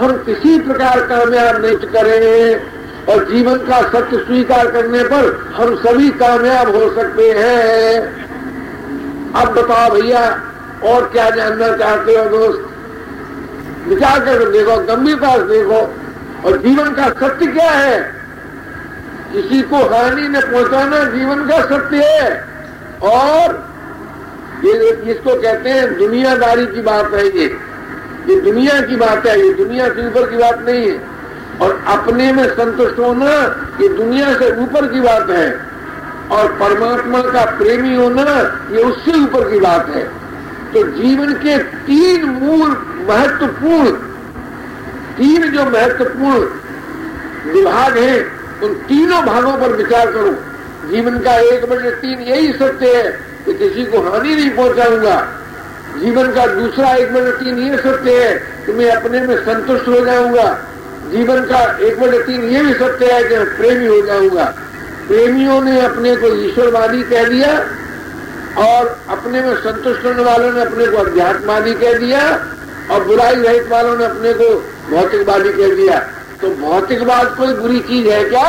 हम किसी प्रकार कामयाब नहीं करें और जीवन का सत्य स्वीकार करने पर हम सभी कामयाब हो सकते हैं। अब बताओ भैया, और क्या जानना चाहते हो दोस्त? विचार कर देखो, गंभीरता से देखो। और जीवन का सत्य क्या है? किसी को हानि न पहुंचाना जीवन का सत्य है। और ये इसको कहते हैं दुनियादारी की बात है। ये दुनिया की बात है, ये दुनिया से ऊपर की बात नहीं है। और अपने में संतुष्ट होना ये दुनिया से ऊपर की बात है। और परमात्मा का प्रेमी होना ये उससे ऊपर की बात है। तो जीवन के तीन मूल महत्वपूर्ण, तीन जो महत्वपूर्ण विभाग हैं, उन तीनों भागों पर विचार करो। जीवन का 1/3 यही सत्य है कि किसी को हानि नहीं पहुंचाऊंगा। जीवन का दूसरा 1/3 ये सत्य है कि मैं अपने में संतुष्ट हो जाऊंगा। जीवन का 1/3 ये भी सत्य है कि मैं प्रेमी हो जाऊंगा। प्रेमियों ने अपने को ईश्वरवादी कह दिया और अपने में संतुष्ट होने वालों ने अपने को अध्यात्मवादी कह दिया और बुराई रहित वालों ने अपने को भौतिकवादी कह दिया। तो भौतिकवाद कोई बुरी चीज है क्या?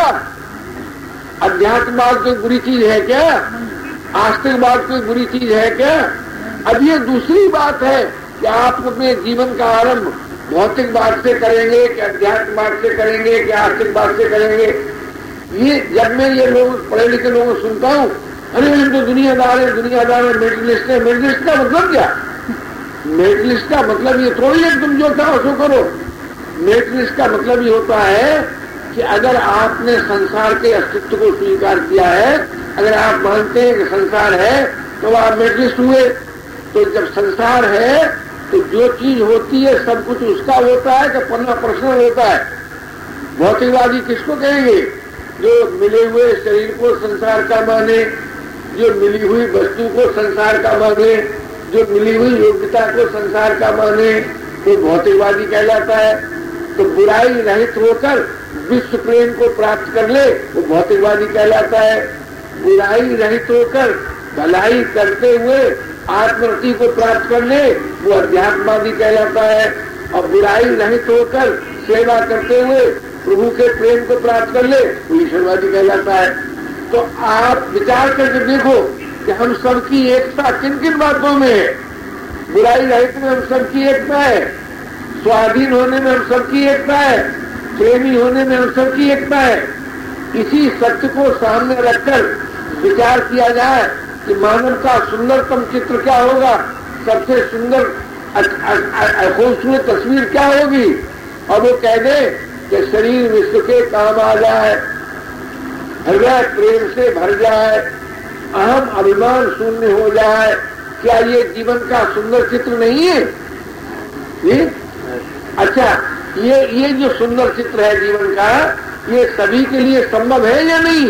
अध्यात्मवाद कोई बुरी चीज है क्या? आस्तिकवाद कोई बुरी चीज है क्या? अब ये दूसरी बात है कि आप अपने जीवन का आरंभ भौतिकवाद से करेंगे कि अध्यात्मवाद से करेंगे कि आस्तिकवाद से करेंगे। ये जब मैं ये लोग पढ़े लिखे लोगों को सुनता हूँ, अरे हम तो दुनियादार है, दुनियादार है, मेटलिस्ट है। मेटलिस्ट का मतलब क्या? मेटलिस्ट का मतलब ये थोड़ी है तुम जो चाहो सो करो। मेटलिस्ट का मतलब ये होता है कि अगर आपने संसार के अस्तित्व को स्वीकार किया है, अगर आप मानते हैं कि संसार है, तो आप मेटलिस्ट हुए। तो जब संसार है तो जो चीज होती है सब कुछ उसका होता है कि पन्ना पर्सनल होता है। भौतिकवादी किसको कहेंगे? जो मिले हुए शरीर को संसार का माने, जो मिली हुई वस्तु को संसार का माने, जो मिली हुई योग्यता को संसार का माने, तो भौतिकवादी कहलाता है। तो बुराई रहित होकर विश्व प्रेम को प्राप्त कर ले, वो भौतिकवादी कहलाता है। बुराई रहित होकर भलाई करते हुए आत्मरति को प्राप्त कर ले, वो अध्यात्मवादी कहलाता है। और बुराई रहित होकर सेवा करते हुए प्रभु के प्रेम को प्राप्त कर ले, वो ईश्वरवादी कहलाता है। तो आप विचार करके देखो कि हम सबकी एकता किन किन बातों में है। बुराई रहित में हम सबकी एकता है, स्वाधीन होने में हम सबकी एकता है, प्रेमी होने में हम सबकी एकता है। इसी सत्य को सामने रखकर विचार किया जाए कि मानव का सुंदरतम चित्र क्या होगा, सबसे सुंदर खूबसूरत तस्वीर क्या होगी, और वो कह दे कि शरीर विश्व के काम आ जाए, हृदय प्रेम से भर जाए, अहम अभिमान शून्य हो जाए। क्या ये जीवन का सुंदर चित्र नहीं है? ये अच्छा, ये जो सुंदर चित्र है जीवन का, ये सभी के लिए संभव है या नहीं?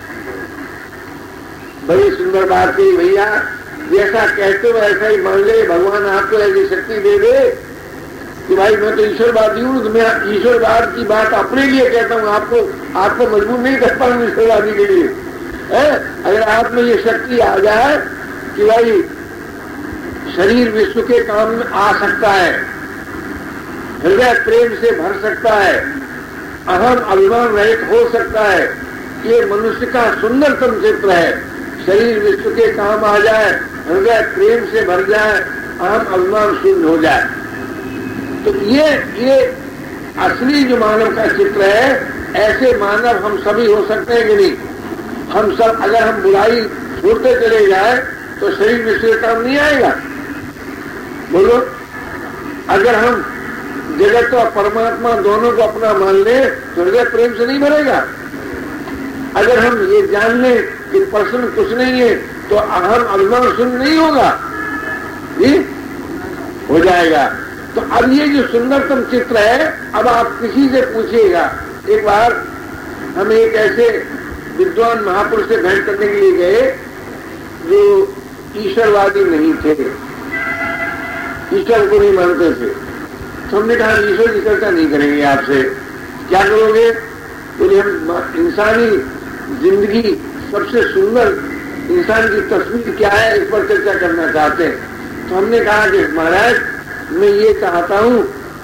बड़ी सुंदर बात है भैया। जैसा कहते हो ऐसा ही मान ले, भगवान आपको ऐसी शक्ति दे दे कि भाई मैं तो ईश्वरवादी हूँ, तो मैं ईश्वरवाद की बात अपने लिए कहता हूँ, आपको मजबूर नहीं करता हूँ ईश्वरवादी के लिए। अगर आप में ये शक्ति आ जाए कि भाई शरीर विश्व के काम में आ सकता है, हृदय प्रेम से भर सकता है, अहम अभिमान रहित हो सकता है, ये मनुष्य का सुंदरतम चित्र है। शरीर विश्व के काम आ जाए, हृदय प्रेम से भर जाए, अहम अभिमान शून्य हो जाए, तो ये असली जो मानव का चित्र है। ऐसे मानव हम सभी हो सकते हैं कि नहीं? हम सब अगर हम बुराई छोड़ते चले जाए तो शरीर विश्व के काम नहीं आएगा। बोलो, अगर हम जगत और परमात्मा दोनों को अपना मान ले तो हृदय प्रेम से नहीं भरेगा। अगर हम ये जान लें कि प्रश्न कुछ नहीं है तो अहम अभिमान शून्य नहीं होगा, ये हो जाएगा। तो अब ये जो सुंदरतम चित्र है, अब आप किसी से पूछिएगा। एक बार हम एक ऐसे विद्वान महापुरुष से भेंट करने के लिए गए जो ईश्वरवादी नहीं थे, ईश्वर को नहीं मानते थे। तो हमने कहा ईश्वर की चर्चा नहीं करेंगे आपसे, क्या करोगे? बोले हम इंसानी जिंदगी सबसे सुंदर इंसान की तस्वीर क्या है इस पर चर्चा करना चाहते हैं। तो हमने कहा कि महाराज मैं ये चाहता हूं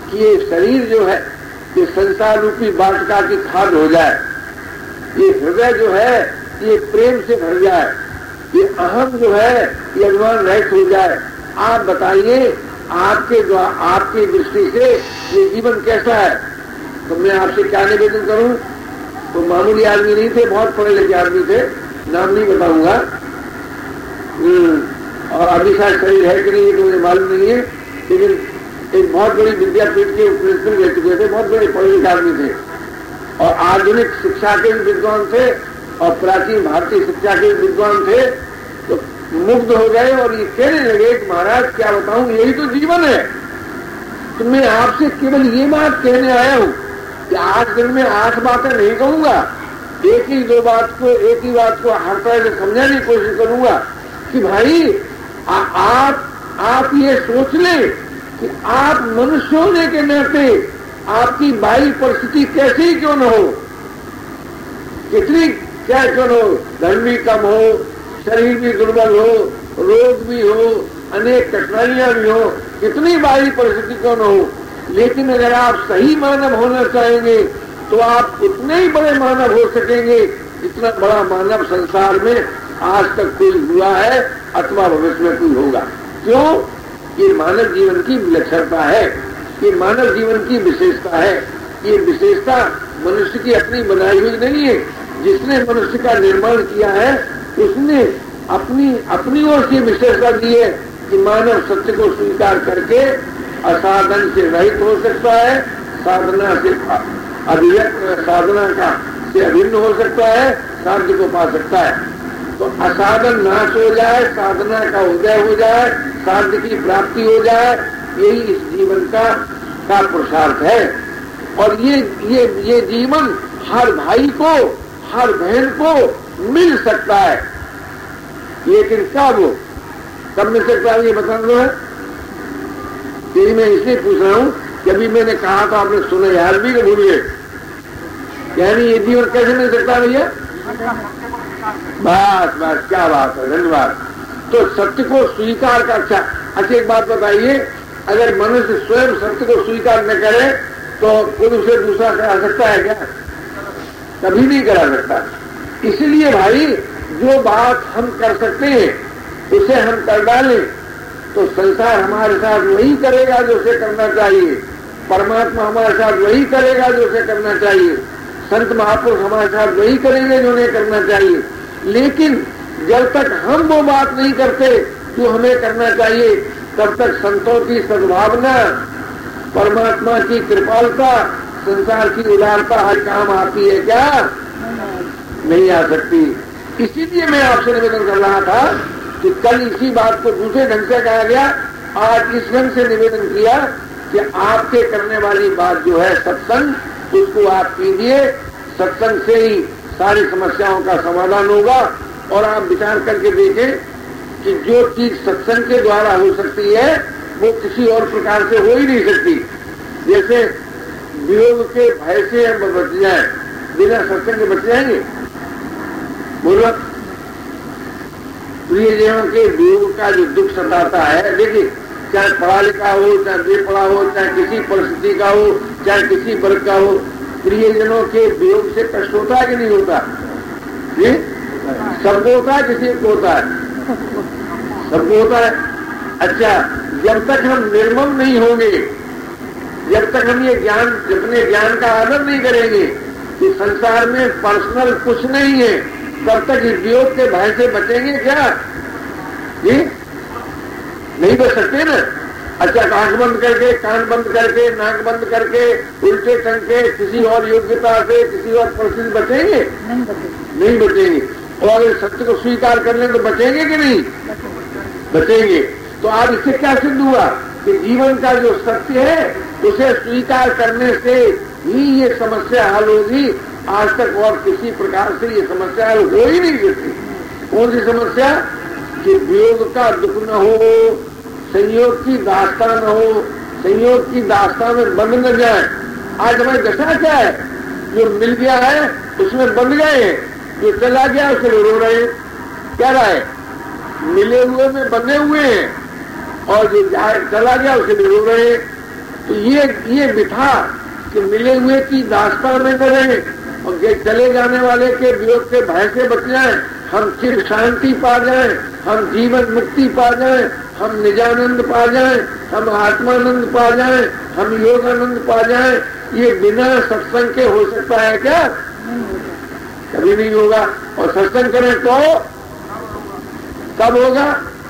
कि ये शरीर जो है ये संसार रूपी वाटिका की खाद हो जाए, ये हृदय जो है ये प्रेम से भर जाए, ये अहम जो है ये अभिमान रहित हो जाए। आप बताइए आपकी दृष्टि से ये जीवन कैसा है? तो मैं आपसे क्या निवेदन करूं? तो मामूली आदमी नहीं थे, बहुत पढ़े लिखे आदमी थे, नाम नहीं बताऊंगा। और अभी शायद शरीर है कि नहीं ये तो मुझे मालूम नहीं है, लेकिन एक बहुत बड़ी विद्यापीठ के प्रिंसिपल रह चुके थे, बहुत बड़े पढ़े लिखे आदमी थे और आधुनिक शिक्षा के भी विद्वान थे और प्राचीन भारतीय शिक्षा के भी विद्वान थे। तो मुग्ध हो गए और ये कहने लगे कि महाराज क्या बताऊं, यही तो जीवन है। तो मैं आपसे केवल ये बात कहने आया हूं कि आज दिन में 8 बातें नहीं कहूंगा, एक ही बात को हर तरह से समझाने की कोशिश करूंगा कि भाई आप ये सोच लें कि आप मनुष्य होने के नाते आपकी बाह्य परिस्थिति कैसी ही क्यों न हो, कितनी क्या क्यों न हो, धन भी कम हो, शरीर भी दुर्बल हो, रोग भी हो, अनेक कठिनाइयां भी हो, कितनी बाह्य परिस्थिति क्यों न हो, लेकिन अगर आप सही मानव होना चाहेंगे तो आप उतने ही बड़े मानव हो सकेंगे जितना बड़ा मानव संसार में आज तक कोई हुआ है अथवा भविष्य में कोई होगा। क्यों? ये मानव जीवन की विलक्षणता है, ये मानव जीवन की विशेषता है। ये विशेषता मनुष्य की अपनी बनाई हुई नहीं है, जिसने मनुष्य का निर्माण किया है उसने अपनी ओर से विशेषता दी है कि मानव सत्य को स्वीकार करके असाधन से रहित हो सकता है, साधना से अभिन्न हो सकता है, साध्य को पा सकता है। तो असाधन नाश हो जाए, साधना का उदय हो जाए, साध्य की प्राप्ति हो जाए, यही इस जीवन का पुरुषार्थ है। और ये जीवन हर भाई को, हर बहन को मिल सकता है, लेकिन कब मिल सकता है ये बता दो। यही मैं इसलिए पूछ रहा हूं कि अभी मैंने कहा तो आपने सुना यार भी भूल गए, यानी ये जीवन कैसे मिल सकता है भैया? बस क्या बात है, धन्यवाद। तो सत्य को स्वीकार का अच्छा एक बात बताइए, अगर मनुष्य स्वयं सत्य को स्वीकार न करे तो कोई उसे दूसरा करा सकता है क्या? कभी नहीं करा सकता। इसलिए भाई जो बात हम कर सकते हैं उसे हम कर डालें तो संसार हमारे साथ वही करेगा जो उसे करना चाहिए, परमात्मा हमारे साथ वही करेगा जो उसे करना चाहिए, संत महापुरुष हमारे साथ वही करेंगे जो उन्हें करना चाहिए। लेकिन जब तक हम वो बात नहीं करते जो हमें करना चाहिए, तब तक संतों की सद्भावना, परमात्मा की कृपालता, संसार की उदारता हर काम आती है क्या? नहीं आ सकती। इसीलिए मैं आपसे निवेदन कर रहा था कि कल इसी बात को दूसरे ढंग से कहा गया, आज इस ढंग से निवेदन किया कि आपके करने वाली बात जो है सत्संग, उसको आप कीजिए। सत्संग से ही सारी समस्याओं का समाधान होगा। और आप विचार करके देखें कि जो चीज सत्संग के द्वारा हो सकती है वो किसी और प्रकार से हो ही नहीं सकती। जैसे वियोग के भय से हम बच जाए, बिना सत्संग के बच जाएंगे? बोलो। प्रियजनों के वियोग का जो दुख सताता है, देखिए चाहे पढ़ा लिखा हो, चाहे बेपढ़ा हो, चाहे किसी परिस्थिति का हो, चाहे किसी वर्ग का हो, प्रियजनों के वियोग से कष्ट होता है कि नहीं होता? ये सबको होता है, किसी को होता है? सबको होता है। अच्छा, जब तक हम निर्मम नहीं होंगे, जब तक हम ये ज्ञान, अपने ज्ञान का आदर नहीं करेंगे कि संसार में पर्सनल कुछ नहीं है, तब तक इस वियोग के भय से बचेंगे क्या? जी नहीं बच सकते ना। अच्छा, आंख बंद करके, कान बंद करके, नाक बंद करके, उल्टे टंग के, किसी और योग्यता से, किसी और परिस्थिति बचेंगे? नहीं बचेंगे। और सत्य को स्वीकार कर लें तो बचेंगे कि नहीं? बचेंगे। तो आज इससे क्या सिद्ध हुआ कि जीवन का जो सत्य है उसे स्वीकार करने से ही ये समस्या हल होगी। आज तक और किसी प्रकार से ये समस्या हल हो ही नहीं सकती। कौन सी समस्या? कि वियोग का दुख न हो, संयोग की दास्ता न हो, संयोग की दास्ता में बंध न जाए। आज हमारी दशा क्या है? जो मिल गया है उसमें बंध गए हैं, जो चला गया उसके लिए रो रहे हैं। क्या रहा है? मिले हुए में बंधे हुए हैं और जो चला गया उसके लिए रो रहे हैं। तो ये मिठा कि मिले हुए की दास्ता में न रहे और चले जाने वाले के वियोग के भय से बच जाए, हम चिर शांति पा जाए, हम जीवन मुक्ति पा जाए, हम निजानंद पा जाए, हम आत्मानंद पा जाए, हम योगानंद पा जाए, ये बिना सत्संग के हो सकता है क्या? कभी नहीं होगा। और सत्संग करें तो कब होगा?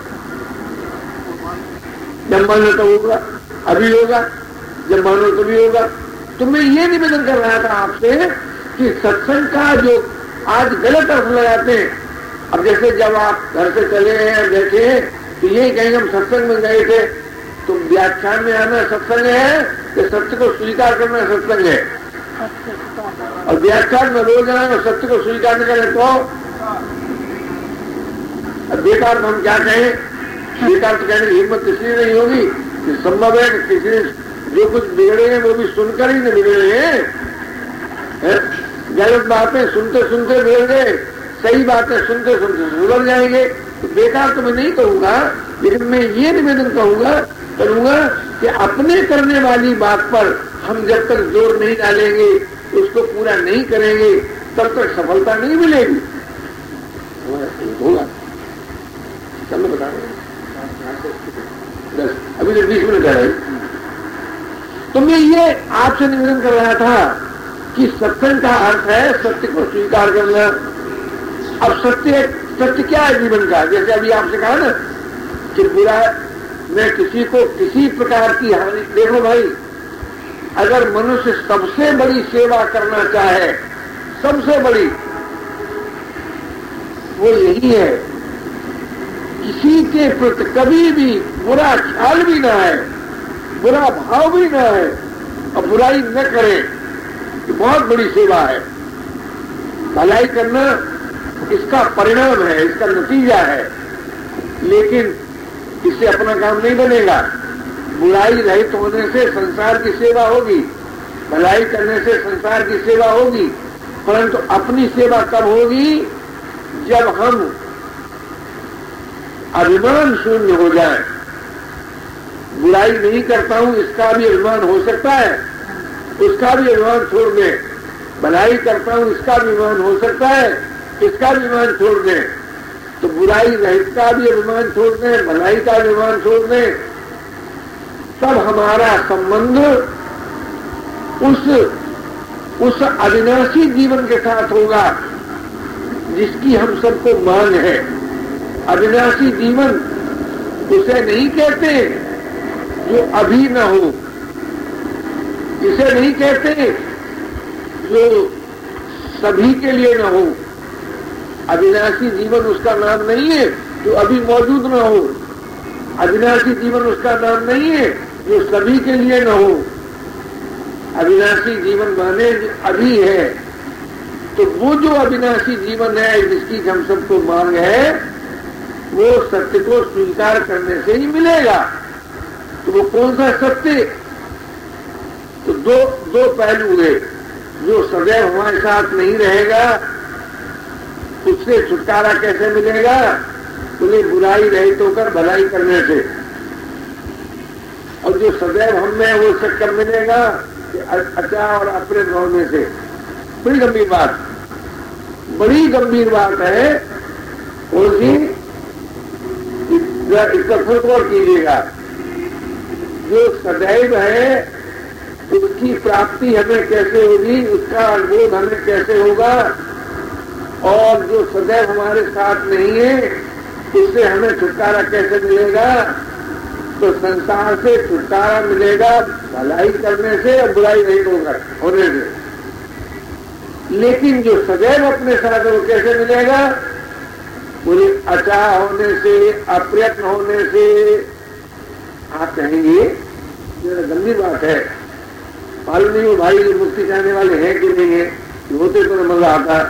जब मानो तो होगा, अभी होगा, जब मानो तो भी होगा। तो मैं ये निवेदन कर रहा था आपसे कि सत्संग का जो आज गलत अर्थ लगाते हैं, अब जैसे जब आप घर से चले हैं बैठे हैं तो यही कहेंगे हम सत्संग में गए थे, तो व्याख्यान में आना सत्संग है कि सत्य को स्वीकार करना सत्संग है? और व्याख्यान में रोज आए और सत्य को स्वीकार न करें तो बेकार हम क्या कहें? बेकार तो कहने की हिम्मत इसलिए नहीं होगी कि संभव है कि किसी ने जो कुछ बिगड़े हैं वो भी सुनकर ही नहीं बिगड़े हैं। गलत बातें सुनते सुनते बिगड़ गए, सही बातें सुनते सुनते सुधर जाएंगे। तो बेकार तो मैं नहीं कहूंगा, लेकिन मैं ये निवेदन करूंगा कि अपने करने वाली बात पर हम जब तक जोर नहीं डालेंगे, उसको पूरा नहीं करेंगे, तब तक सफलता नहीं मिलेगी। होगा सब मैं बता रहा हूँ, अभी तो 20 मिनट है। तो मैं ये आपसे निवेदन कर रहा था कि सत्संग का अर्थ है सत्य को स्वीकार करना। अब सत्य क्या है जीवन का? जैसे अभी आपसे कहा ना कि बुरा मैं किसी को किसी प्रकार की हानि, देखो भाई, अगर मनुष्य सबसे बड़ी सेवा करना चाहे, सबसे बड़ी, वो यही है किसी के प्रति कभी भी बुरा ख्याल भी ना है, बुरा भाव भी ना है और बुराई न करे। ये बहुत बड़ी सेवा है। भलाई करना इसका परिणाम है, इसका नतीजा है, लेकिन इससे अपना काम नहीं बनेगा। बुराई रहित होने से संसार की सेवा होगी, भलाई करने से संसार की सेवा होगी, परंतु अपनी सेवा कब होगी? जब हम अभिमान शून्य हो जाए। बुराई नहीं करता हूं इसका भी अभिमान हो सकता है, उसका भी अभिमान छोड़ दें। भलाई करता हूं इसका भी अभिमान हो सकता है, इसका भी अभिमान छोड़ दें। तो बुराई रहित का भी अभिमान छोड़ दें, भलाई का अभिमान छोड़ दें, तब हमारा संबंध उस अविनाशी जीवन के साथ होगा जिसकी हम सबको मांग है। अविनाशी जीवन उसे नहीं कहते जो अभी न हो, इसे नहीं कहते जो सभी के लिए न हो। अविनाशी जीवन उसका नाम नहीं है जो अभी मौजूद न हो, अविनाशी जीवन उसका नाम नहीं है जो सभी के लिए न हो। अविनाशी जीवन माने अभी है। तो वो जो अविनाशी जीवन है जिसकी हम सबको मांग है, वो सत्य को स्वीकार करने से ही मिलेगा। तो वो कौन सा सत्य? तो दो पहलू है। जो सदैव हमारे साथ नहीं रहेगा उससे छुटकारा कैसे मिलेगा? बोले बुराई रहित होकर भलाई करने से। और जो सदैव हम में है वो उससे कब मिलेगा? अचा और अप्रेम होने से। बड़ी गंभीर बात, बड़ी गंभीर बात है। कौन सी? इसका खुद गौर कीजिएगा। जो सदैव है उसकी प्राप्ति हमें कैसे होगी, उसका अनुभव हमें कैसे होगा, और जो सदैव हमारे साथ नहीं है उससे हमें छुटकारा कैसे मिलेगा? तो संसार से छुटकारा मिलेगा भलाई करने से और बुराई नहीं होने से। लेकिन जो सदैव अपने साथ है वो कैसे मिलेगा? बोले अचा होने से, अप्रयत्न होने से। आप कहेंगे ये गंभीर बात है, मालूम नहीं हो भाई ये मुक्ति चाहने वाले हैं कि नहीं है, होते तो मजा आता।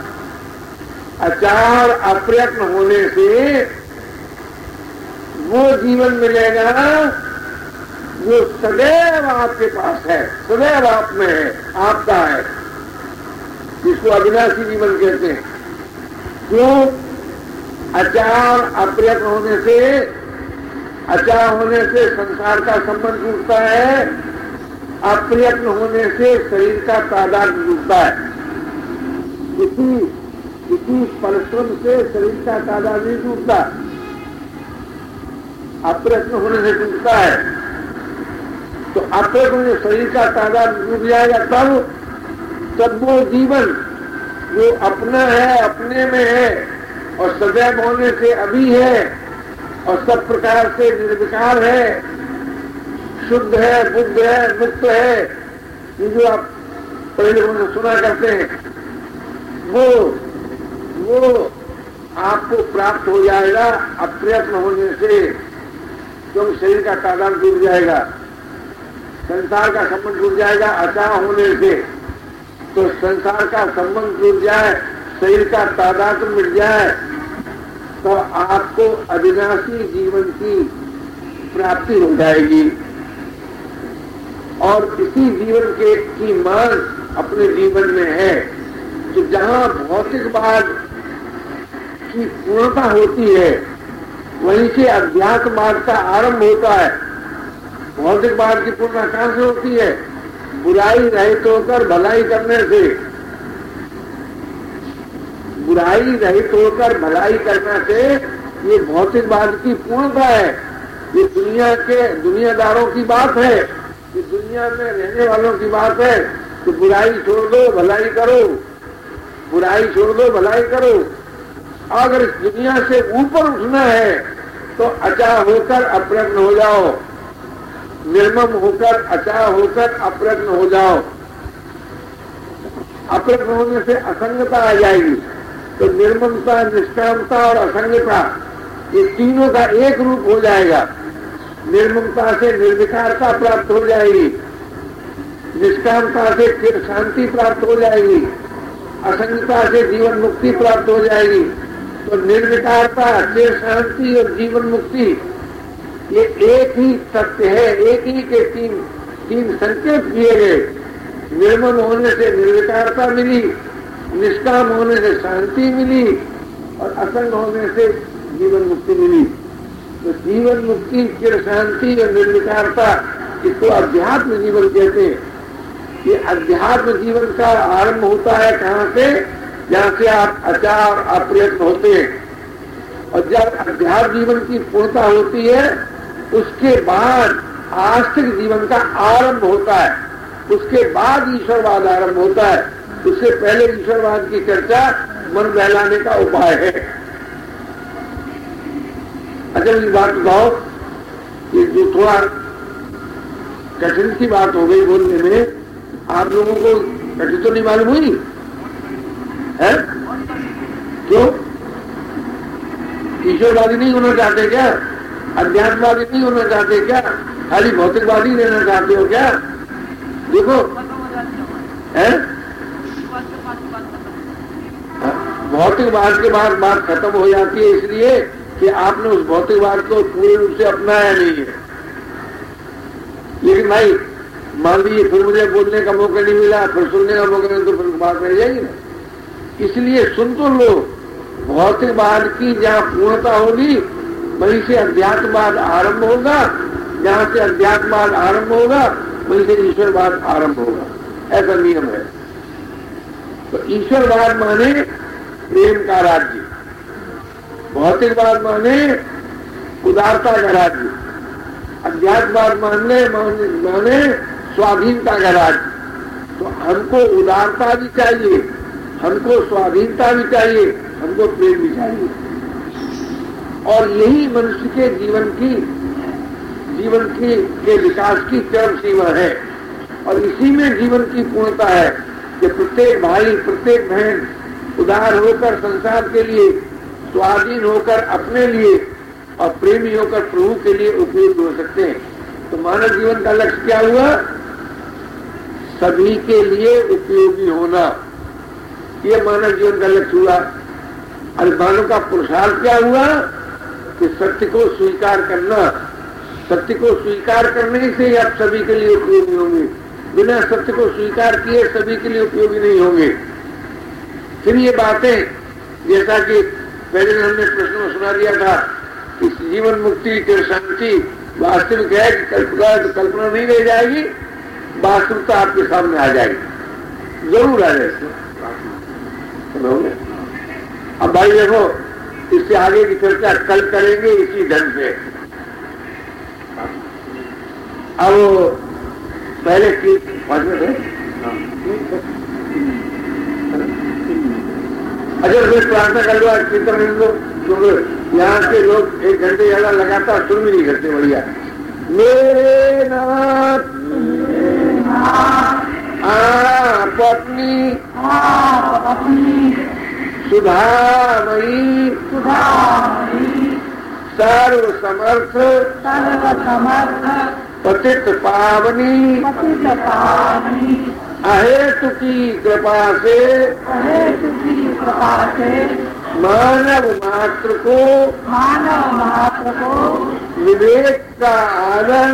अचार अप्रयत्न होने से वो जीवन मिलेगा जो सदैव आपके पास है, सदैव आप में है, आपका है, जिसको अविनाशी जीवन कहते हैं। जो अचार अप्रयत्न होने से, अचार होने से संसार का संबंध टूटता है अप्रयत्न होने से शरीर का तादाद टूटता है। किसी परिश्रम से शरीर का तादाद नहीं टूटता, अप्रयत्न होने से टूटता है। तो अप्रयत्न में शरीर का तादाद टूट जाएगा तब वो जीवन जो अपना है, अपने में है और सदैव होने से अभी है और सब प्रकार से निर्विकार है, शुद्ध है, बुद्ध है, मुक्त है, ये जो आप पहले उन्होंने सुना करते हैं, वो आपको प्राप्त हो जाएगा अप्रयत्न होने से, क्योंकि शरीर का तादाद टूट जाएगा, संसार का संबंध टूट जाएगा अचाह होने से। तो संसार का संबंध टूट जाए, शरीर का तादाद मिट जाए, तो आपको अविनाशी जीवन की प्राप्ति हो जाएगी। और इसी जीवन की मांग अपने जीवन में है। तो जहां भौतिकवाद की पूर्णता होती है, वहीं से अध्यात्मवाद का आरंभ होता है। भौतिकवाद की पूर्णता कहां से होती है? बुराई रहित होकर भलाई करने से। बुराई रहित होकर भलाई करने से ये भौतिकवाद की पूर्णता है। ये दुनियादारों की बात है, ये दुनिया में रहने वालों की बात है। तो बुराई छोड़ दो, भलाई करो, बुराई छोड़ दो, भलाई करो। अगर इस दुनिया से ऊपर उठना है तो अचाह होकर अप्रयत्न हो जाओ, निर्मम होकर अचाह होकर अप्रयत्न हो जाओ। अप्रयत्न होने से असंगता आ जाएगी। तो निर्ममता, निष्कामता और असंगता, ये तीनों का एक रूप हो जाएगा। निर्ममता से निर्विकारता प्राप्त हो जाएगी, निष्कामता से फिर शांति प्राप्त हो जाएगी, असंगता से जीवन मुक्ति प्राप्त हो जाएगी। तो निर्विकारता, फिर शांति और जीवन मुक्ति, ये एक ही सत्य है, एक ही के तीन संकेत किए गए। निर्मम होने से निर्विकारता मिली, निष्काम होने से शांति मिली और असंग होने से जीवन मुक्ति मिली। तो जीवन मुक्ति, चिर शांति और निर्विकारता, इसको अध्यात्म जीवन कहते हैं। ये अध्यात्म जीवन का आरंभ होता है कहाँ से? जहाँ से आप अचाह और अप्रयत्न होते हैं। और जब अध्यात्म जीवन की पूर्णता होती है, उसके बाद आस्तिक जीवन का आरंभ होता है, उसके बाद ईश्वरवाद आरंभ होता है। उससे पहले ईश्वरवाद की चर्चा मन बहलाने का उपाय है। अच्छा, ये बात बताओ, ये जो थोड़ा कठिन की बात हो गई बोलने में, आप लोगों को कठिन तो नहीं मालूम हुई है? क्यों? ईश्वरवादी नहीं होना चाहते क्या? अध्यात्मवादी नहीं होना चाहते क्या? खाली भौतिकवादी रहना चाहते हो क्या? देखो है, भौतिकवाद के बाद बात खत्म हो जाती है, इसलिए कि आपने उस भौतिकवाद को पूरे रूप से अपनाया नहीं है। लेकिन भाई मान लीजिए फिर मुझे बोलने का मौका नहीं मिला, फिर सुनने का मौका नहीं, तो फिर बात रह जाएगी ना। इसलिए सुन तो लो, भौतिकवाद की जहाँ पूर्णता होगी वहीं से अध्यात्मवाद आरंभ होगा, जहाँ से अध्यात्मवाद आरंभ होगा वहीं से ईश्वरवाद आरंभ होगा, ऐसा नियम है। तो ईश्वरवाद माने प्रेम का राज्य, भौतिकवाद माने उदारता का राज्य, अध्यात्मवाद माने स्वाधीनता का राज्य। तो हमको उदारता भी चाहिए, हमको स्वाधीनता भी चाहिए, हमको प्रेम भी चाहिए। और यही मनुष्य के जीवन के विकास की चरम सीमा है। और इसी में जीवन की पूर्णता है कि प्रत्येक भाई, प्रत्येक बहन उदार होकर संसार के लिए, स्वाधीन होकर अपने लिए और प्रेमी होकर प्रभु के लिए उपयोगी हो सकते हैं। तो मानव जीवन का लक्ष्य क्या हुआ? सभी के लिए उपयोगी होना, ये मानव जीवन का लक्ष्य हुआ। और मानव का पुरुषार्थ क्या हुआ? कि सत्य को स्वीकार करना। सत्य को स्वीकार करने से ही आप सभी के लिए उपयोगी होंगे, बिना सत्य को स्वीकार किए सभी के लिए उपयोगी नहीं होंगे। फिर ये बातें, जैसा कि पहले हमने प्रश्न में सुना दिया था कि जीवन मुक्ति की शांति वास्तविक है कि कल्पना नहीं रह जाएगी, वास्तविकता आपके सामने आ जाएगी, जरूर आ जाएगी। अब भाई देखो, इससे आगे की चर्चा कल करेंगे इसी ढंग से। अब पहले की अच्छा फिर प्रार्थना कर लो, आज कीर्तन कर लो, क्योंकि यहाँ के लोग 1 घंटे ज्यादा लगातार सुन भी नहीं करते। बढ़िया। मेरे नाथ पत्नी सुधामयी सर्व समर्थ पतित पावनी अहेतु की कृपा से मानव मात्र को विवेक का आदर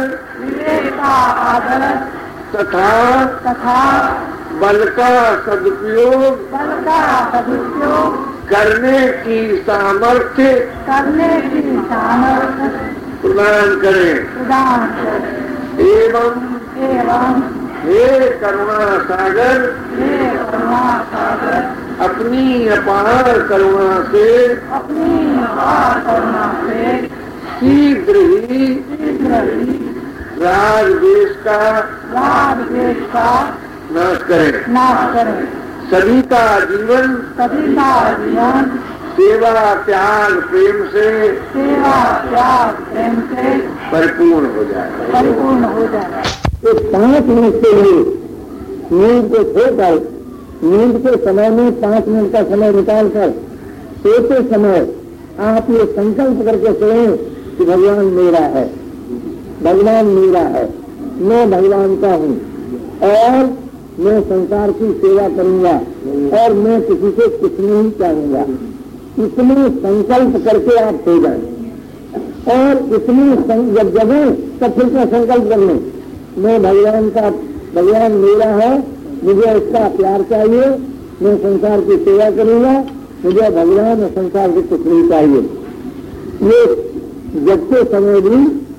तथा बल का सदुपयोग करने की सामर्थ्य प्रदान करें। एवं हे करुणा सागर अपनी अपार करुणा से शीघ्र ही राग देश का नाश करें। सभी का जीवन सेवा त्याग प्रेम से परिपूर्ण हो जाए। तो 5 मिनट के लिए नींद को छोड़कर, नींद के समय में 5 मिनट का समय निकालकर सोते समय आप ये संकल्प करके सोएं कि भगवान मेरा है, भगवान मेरा है, मैं भगवान का हूँ और मैं संसार की सेवा करूंगा और मैं किसी से कुछ नहीं चाहूंगा। इतने संकल्प करके आप सो जाएं और इतने जब जगह तब फिर का संकल्प कर लें, मैं भगवान मेरा है, मुझे इसका प्यार चाहिए, मैं संसार की सेवा करूंगा, मुझे भगवान और संसार से कुछ नहीं चाहिए। ये जगते समय भी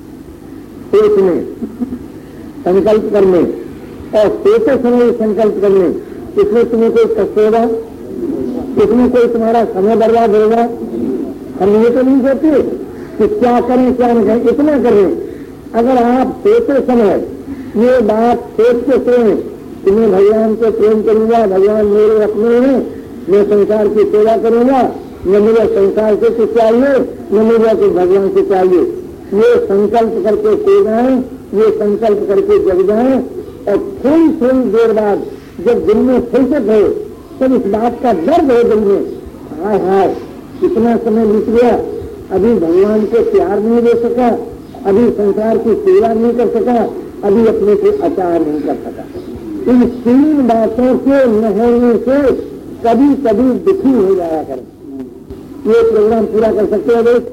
सोचने, संकल्प करने और सोते समय संकल्प करने, इसमें तुम्हें कोई कष्ट होगा, इसमें कोई तुम्हारा समय बर्बाद होगा। हम ये तो नहीं कहते कि क्या करें क्या नहीं करें, इतना करें। अगर आप सोते समय ये बात सोच के सोएं कि मैं भगवान को प्रेम करूंगा, भगवान मेरे अपने हैं, मैं संसार की सेवा करूंगा, न मुझे संसार से कुछ चाहिए, न मुझे कुछ भगवान से चाहिए। ये संकल्प करके सो जाएं, ये संकल्प करके जग जाएं और थोड़ी देर बाद जब दिन में फुर्सत हो तब इस बात का दर्द हो दिल में, हाय हाय कितना समय बीत गया, अभी भगवान को प्यार नहीं दे सका, अभी संसार की सेवा नहीं कर सका, अभी अपने से आचार नहीं कर सका। इन 3 बातों के न होने से कभी कभी दुखी हो जाया करें। ये प्रोग्राम पूरा कर सकते हैं लोग?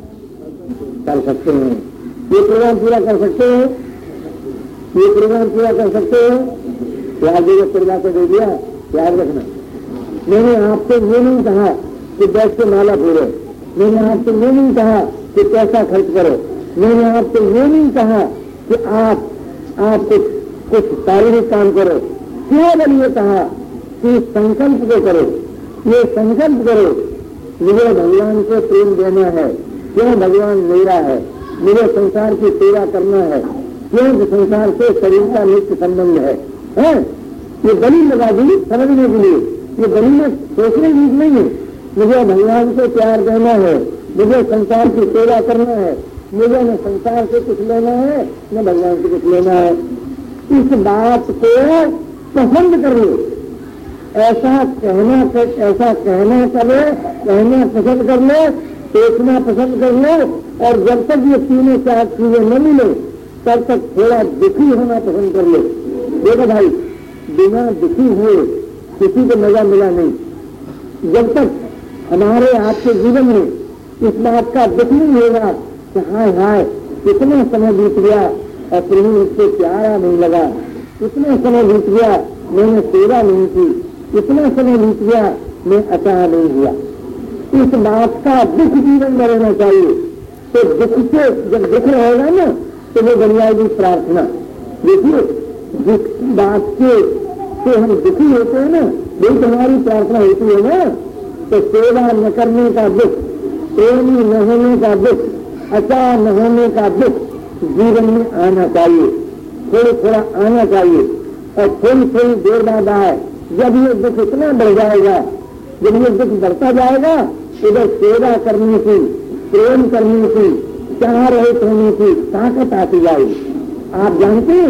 कर सकते हैं। ये प्रोग्राम पूरा कर सकते हैं, ये प्रोग्राम पूरा कर सकते हैं। प्यार देगा परिवार को दे दिया, प्यार रखना। मैंने आपसे ये नहीं कहा कि बैठ के माला फोड़ो, मैंने आपसे ये नहीं कहा कि पैसा खर्च करो, मैंने आपसे ये नहीं कहा कि आप कुछ शारीरिक काम करो, केवल ये कहा कि संकल्प को करो। ये संकल्प करो, मुझे भगवान को प्रेम देना है, क्यों भगवान मेरा है, मुझे संसार की सेवा करना है, क्योंकि संसार से शरीर का नित्य संबंध है। ये दलील लगा दी समझने के लिए, ये दलील सोचने की नहीं है। मुझे भगवान को प्यार देना है, मुझे संसार की सेवा करना है, मुझे न संसार से कुछ लेना है न भगवान से कुछ लेना है। इस बात को पसंद कर लो, ऐसा कहना पसंद कर लो, सोचना पसंद कर लो, और जब तक ये 3-4 चीजें न मिले तब तक थोड़ा दुखी होना पसंद कर लो। देखो भाई, बिना दुखी हुए किसी को मजा मिला नहीं। जब तक हमारे आपके जीवन में इस बात का दुख नहीं होगा कि हाय हाय कितना समय बीत गया और प्रभु मुझसे प्यारा नहीं लगा, इतना समय बीत गया मैंने सेवा नहीं की, इतना समय बीत गया मैं अचाह नहीं हुआ। इस बात का दुख जीवन में रहना चाहिए। तो दुख से जब दुख रहेगा ना तो वो बन जाएगी प्रार्थना। देखिए जिस बात से हम दुखी होते हैं ना, वही तुम्हारी प्रार्थना होती है ना। तो सेवा न करने का दुख, प्रेमी न होने का दुख, अचार न होने का दुख जीवन में आना चाहिए, थोड़ा थोड़ा आना चाहिए। और थोड़ी थोड़ी देर बाद आए, जब ये दुख इतना बढ़ जाएगा, जब ये दुख बढ़ता जाएगा, इधर सेवा करने की, प्रेम करने की, चाह रहित होने की ताकत आती जाएगी। आप जानते हैं,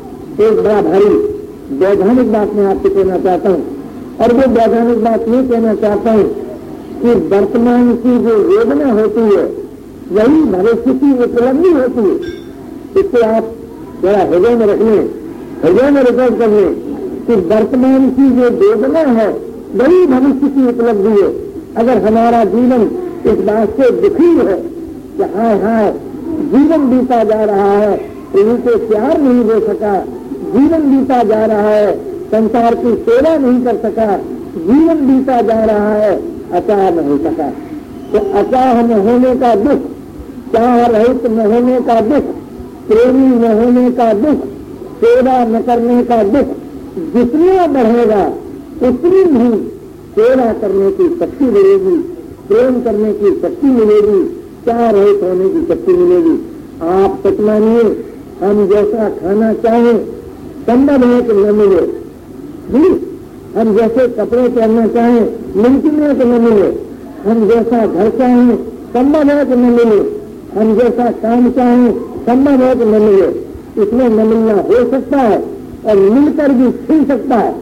एक बड़ा भारी वैधानिक बात मैं आपसे कहना चाहता हूँ, और वो वैधानिक बात ये कहना चाहता हूँ कि वर्तमान की जो वेदना होती है वही भविष्य की उपलब्धि होती है। इससे आप जरा हृदय में रख लें, हृदय में रिकॉर्ड कर लें कि वर्तमान की जो वेदना है वही भविष्य की उपलब्धि है। अगर हमारा जीवन इस बात से दुखी है कि हाय हाय जीवन बीता जा रहा है, प्रभु को प्यार नहीं दे सका, जीवन बीता जा रहा है, संसार की सेवा नहीं कर सका, जीवन बीता जा रहा है, अचाह न हो सका, तो अचाह न होने का दुख, चाह रहित न होने का दुख, प्रेमी न होने का दुख, सेवा न करने का दुख जितना बढ़ेगा उतनी ही सेवा करने की शक्ति मिलेगी, प्रेम करने की शक्ति मिलेगी, चाह रहित होने की शक्ति मिलेगी। आप सच मानिए, हम जैसा खाना चाहें संभव है कि न मिले जी, हम जैसे कपड़े पहनना चाहें मुमकिन है कि न मिले, हम जैसा घर चाहें संभव है कि न मिले, हम जैसा काम चाहें संभव है कि न मिले। इसमें न मिलना हो सकता है और मिलकर भी छिन सकता है,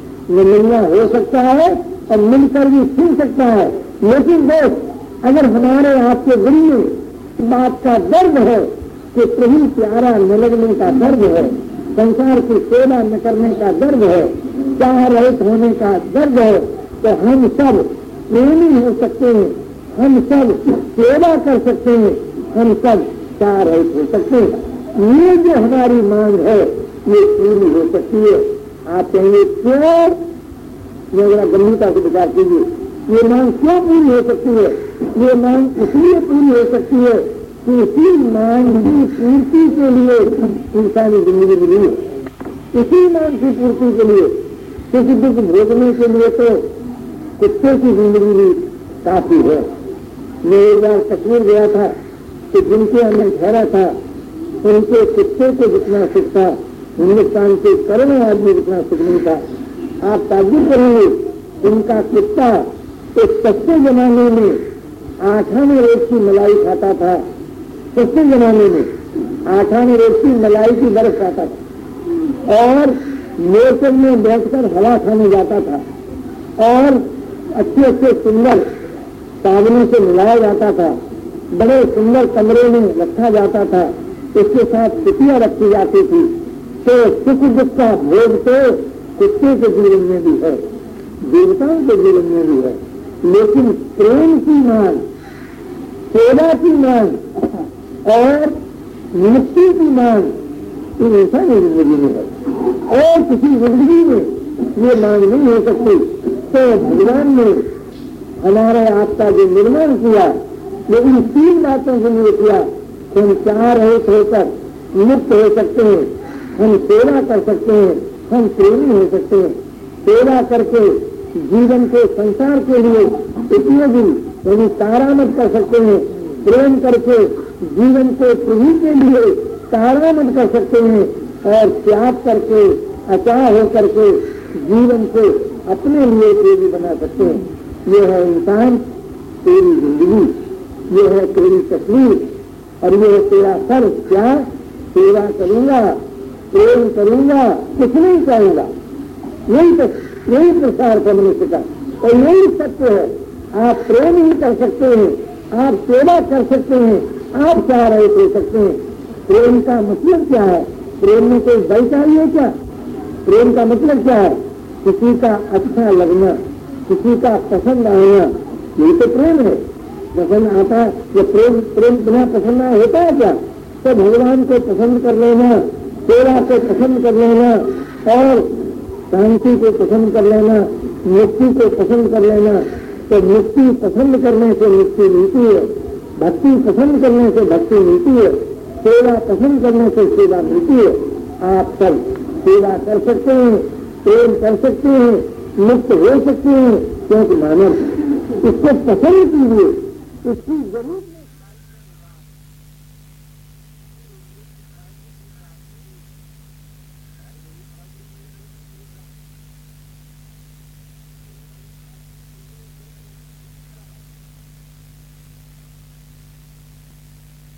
न मिलना हो सकता है और मिलकर भी छिन सकता है। लेकिन दोस्त, अगर हमारे आपके दिल में इस बात का दर्द है कि प्रभु प्यारा न लगने का दर्द है, संसार की सेवा न करने का दर्द है, चाह रहित होने का दर्द है, तो हम सब प्रेमी हो सकते हैं, हम सब सेवा कर सकते हैं, हम सब चाह रहित हो सकते हैं। ये जो हमारी मांग है ये पूरी हो सकती है। आप कहेंगे क्यों? ये जरा गंभीरता से विचार कीजिए, ये मांग क्यों पूरी हो सकती है? ये मांग इसलिए पूरी हो सकती है कि इसी मांग की पूर्ति के लिए इंसानी जिंदगी मिली है, इसी मांग की पूर्ति के लिए। क्योंकि दुख भोगने के लिए तो कुत्ते की जिंदगी भी काफी है। मैं एक बार कश्मीर गया था कि जिनके अंदर ठहरा था उनके कुत्ते को जितना सुख था हिंदुस्तान के करोड़ों आदमी जितना सुख नहीं था। आप ताज्जुब करेंगे, उनका कुत्ता एक सस्ते जमाने में 8 आने रोज की मलाई खाता था, सस्ते जमाने में 8 आने रोज की मलाई की बर्फ खाता था, और मौसम में बैठकर हवा खाने जाता था, और अच्छे अच्छे सुंदर साबुनों से मिलाया जाता था, बड़े सुंदर कमरे में रखा जाता था, इसके साथ कुटिया रखी जाती थी। तो सुख दुख का भोग तो कुत्ते के जीवन में भी है, देवताओं के जीवन में भी है, लेकिन प्रेम की मांग, सेवा की मांग और मुक्ति की मांग इन इंसानी जिंदगी में है, और किसी जिंदगी में ये मांग नहीं हो सकती। तो भगवान ने हमारे आपका जो निर्माण किया वो इन 3 बातों के लिए किया। हम चाह रहित होकर मुक्त हो सकते हैं, हम सेवा कर सकते हैं, हम प्रेमी हो सकते हैं। सेवा करके जीवन के संसार के लिए उपयोगी यानी तारामत कर सकते हैं, प्रेम करके जीवन को प्रभु के लिए तारामत कर सकते हैं, और त्याग करके अचाह हो करके जीवन को अपने लिए प्रेमी बना सकते हैं। ये है इंसान, तेरी जिंदगी, ये है तेरी तस्वीर, और ये है तेरा फर्ज। क्या? सेवा करूंगा, प्रेम करूंगा, कुछ नहीं करूंगा। यही प्रसार है मनुष्य का, और यही सत्य है। आप प्रेम ही कर सकते हैं, आप सेवा कर सकते हैं, आप चाह रहे हो सकते हैं। प्रेम का मतलब क्या है? प्रेम में कोई बल चाहिए क्या? प्रेम का मतलब क्या है? किसी का अच्छा लगना, किसी का पसंद आना, यही तो प्रेम है। पसंद आता है या प्रेम बिना पसंद होता है क्या? तो भगवान को पसंद कर लेना, सेवा को पसंद कर लेना, और शांति को पसंद कर लेना, मुक्ति को पसंद कर लेना। तो मुक्ति पसंद करने से मुक्ति मिलती है, भक्ति पसंद करने से भक्ति मिलती है, सेवा पसंद करने से सेवा मिलती है। आप सब सेवा कर सकते हैं, प्रेम कर सकते हैं, मुक्त हो सकते हैं, क्योंकि मानव इसको पसंद कीजिए, इसकी जरूरत